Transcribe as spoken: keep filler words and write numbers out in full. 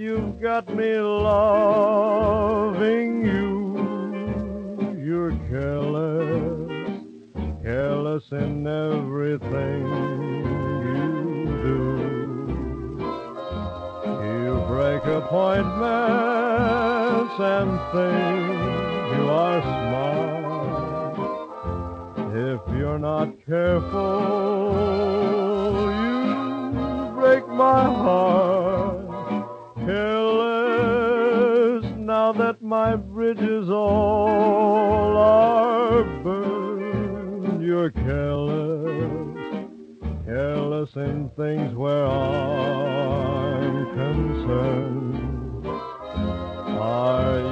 you've got me loving you. You're careless, careless in everything you do. You break appointments and think you are smart. If you're not careful, you break my heart. Careless, now that my bridges all are burned. You're careless, careless in things where I'm concerned. Are